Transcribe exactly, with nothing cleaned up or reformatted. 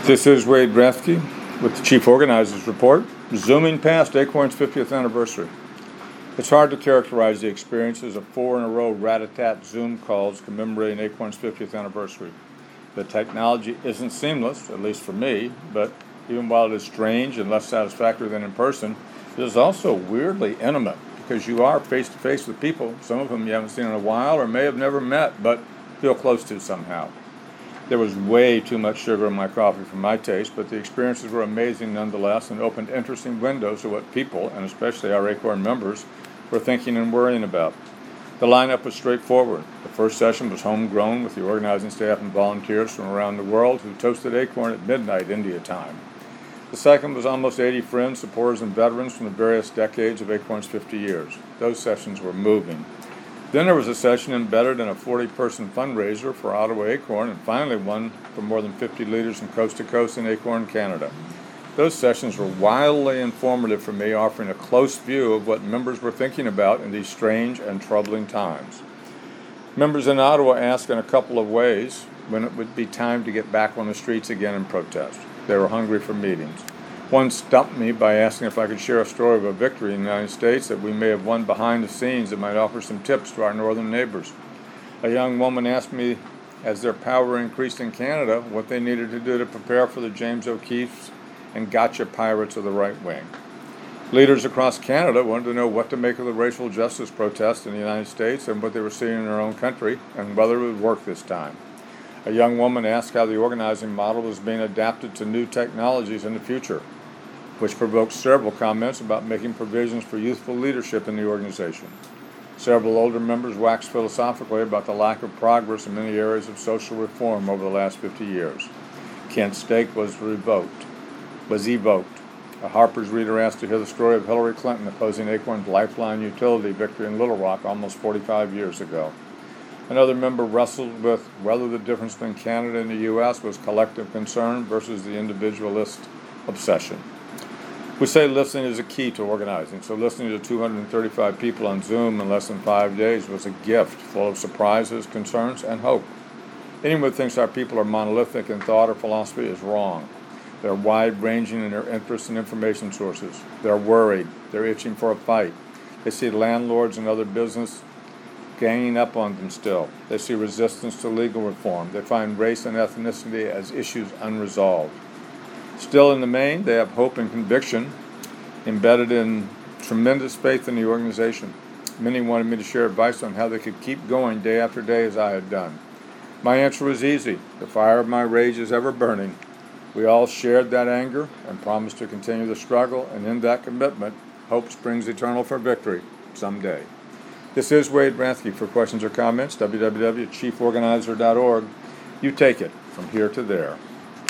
This is Wade Rathke with the Chief Organizers Report, zooming past Acorn's fiftieth anniversary. It's hard to characterize the experiences of four in a row rat-a-tat Zoom calls commemorating Acorn's fiftieth anniversary. The technology isn't seamless, at least for me, but even while it is strange and less satisfactory than in person, it is also weirdly intimate because you are face-to-face with people, some of whom you haven't seen in a while or may have never met, but feel close to somehow. There was way too much sugar in my coffee for my taste, but the experiences were amazing nonetheless and opened interesting windows to what people, and especially our Acorn members, were thinking and worrying about. The lineup was straightforward. The first session was homegrown with the organizing staff and volunteers from around the world who toasted Acorn at midnight India time. The second was almost eighty friends, supporters, and veterans from the various decades of Acorn's fifty years. Those sessions were moving. Then there was a session embedded in a forty-person fundraiser for Ottawa Acorn, and finally one for more than fifty leaders from coast to coast in Acorn, Canada. Those sessions were wildly informative for me, offering a close view of what members were thinking about in these strange and troubling times. Members in Ottawa asked in a couple of ways when it would be time to get back on the streets again and protest. They were hungry for meetings. One stumped me by asking if I could share a story of a victory in the United States that we may have won behind the scenes that might offer some tips to our northern neighbors. A young woman asked me, as their power increased in Canada, what they needed to do to prepare for the James O'Keefe's and gotcha pirates of the right wing. Leaders across Canada wanted to know what to make of the racial justice protests in the United States and what they were seeing in their own country and whether it would work this time. A young woman asked how the organizing model was being adapted to new technologies in the future, which provoked several comments about making provisions for youthful leadership in the organization. Several older members waxed philosophically about the lack of progress in many areas of social reform over the last fifty years. Kent Stake was revoked, was evoked. A Harper's reader asked to hear the story of Hillary Clinton opposing Acorn's Lifeline utility victory in Little Rock almost forty-five years ago. Another member wrestled with whether the difference between Canada and the U S was collective concern versus the individualist obsession. We say listening is a key to organizing, so listening to two hundred thirty-five people on Zoom in less than five days was a gift full of surprises, concerns, and hope. Anyone who thinks our people are monolithic in thought or philosophy is wrong. They're wide-ranging in their interests and information sources. They're worried. They're itching for a fight. They see landlords and other business ganging up on them still. They see resistance to legal reform. They find race and ethnicity as issues unresolved. Still, in the main, they have hope and conviction embedded in tremendous faith in the organization. Many wanted me to share advice on how they could keep going day after day as I had done. My answer was easy. The fire of my rage is ever burning. We all shared that anger and promised to continue the struggle, and in that commitment, hope springs eternal for victory someday. This is Wade Rathke. For questions or comments, w w w dot chief organizer dot org. You take it from here to there.